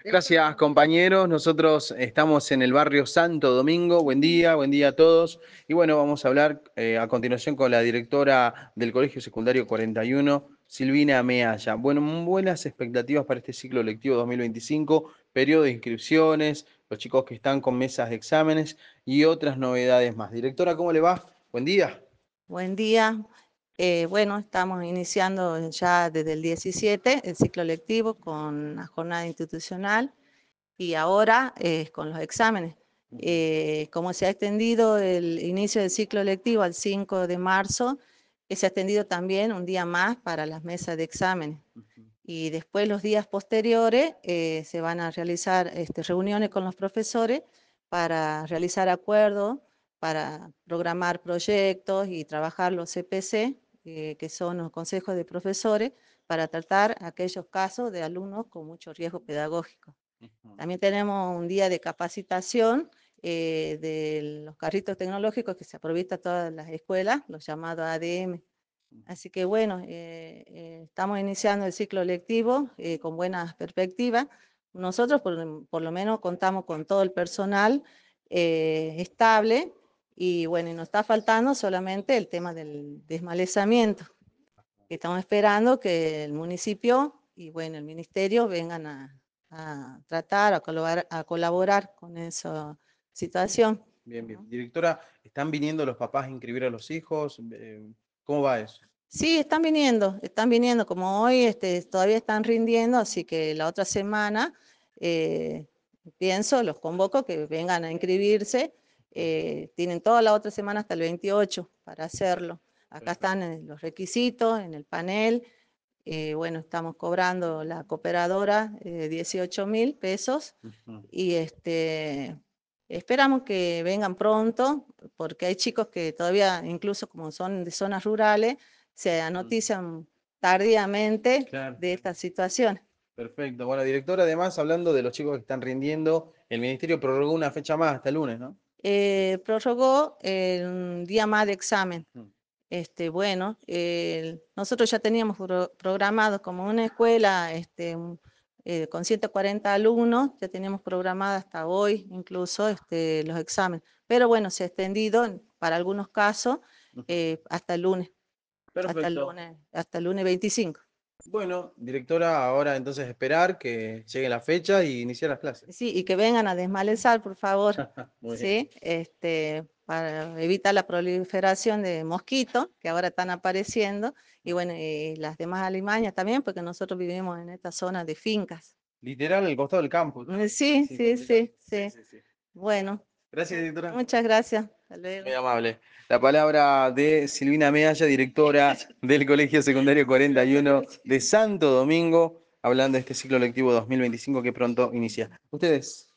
Gracias, compañeros. Nosotros estamos en el barrio Santo Domingo. Buen día a todos. Y bueno, vamos a hablar a continuación con la directora del Colegio Secundario 41, Silvina Mealla. Bueno, buenas expectativas para este ciclo lectivo 2025, periodo de inscripciones, los chicos que están con mesas de exámenes y otras novedades más. Directora, ¿cómo le va? Buen día. Buen día. Bueno, estamos iniciando ya desde el 17 el ciclo lectivo con la jornada institucional y ahora con los exámenes. Como se ha extendido el inicio del ciclo lectivo al 5 de marzo, se ha extendido también un día más para las mesas de exámenes. Y después los días posteriores se van a realizar reuniones con los profesores para realizar acuerdos, para programar proyectos y trabajar los CPC, que son los consejos de profesores, para tratar aquellos casos de alumnos con mucho riesgo pedagógico. También tenemos un día de capacitación de los carritos tecnológicos que se aprovista a todas las escuelas, los llamados ADM. Así que bueno, estamos iniciando el ciclo lectivo con buenas perspectivas. Nosotros por lo menos contamos con todo el personal estable y bueno, y nos está faltando solamente el tema del desmalezamiento. Estamos esperando que el municipio y bueno, el ministerio vengan a tratar, a colaborar con esa situación. Bien, bien. ¿No? Directora, ¿están viniendo los papás a inscribir a los hijos? ¿Cómo va eso? Sí, están viniendo, como hoy todavía están rindiendo, así que la otra semana eh, los convoco que vengan a inscribirse. Tienen toda la otra semana hasta el 28 para hacerlo. Acá Perfecto. están los requisitos en el panel. Bueno, estamos cobrando la cooperadora 18.000 pesos Ujú. y esperamos que vengan pronto, porque hay chicos que todavía, incluso como son de zonas rurales, se anotician tardíamente Claro. de esta situación. Perfecto. Bueno, directora, además, hablando de los chicos que están rindiendo, el ministerio prorrogó una fecha más hasta el lunes, ¿no? Prorrogó un día más de examen. Ujú. Bueno, nosotros ya teníamos programado como una escuela con 140 alumnos, ya teníamos programada hasta hoy incluso los exámenes, pero bueno, se ha extendido para algunos casos Ujú. hasta el lunes, Perfecto. hasta el lunes 25. Bueno, directora, ahora entonces esperar que llegue la fecha y iniciar las clases. Sí, y que vengan a desmalezar, por favor, Muy bien. ¿sí? Para evitar la proliferación de mosquitos que ahora están apareciendo, y bueno, y las demás alimañas también, porque nosotros vivimos en esta zona de fincas. Literal, al costado del campus. Sí, Sí, sí, complicado. sí, Sí, sí. sí, sí. Bueno, Gracias, directora. muchas gracias. Hasta Muy luego. amable. La palabra de Silvina Mealla, directora del Colegio Secundario 41 de Santo Domingo, hablando de este ciclo lectivo 2025 que pronto inicia. Ustedes.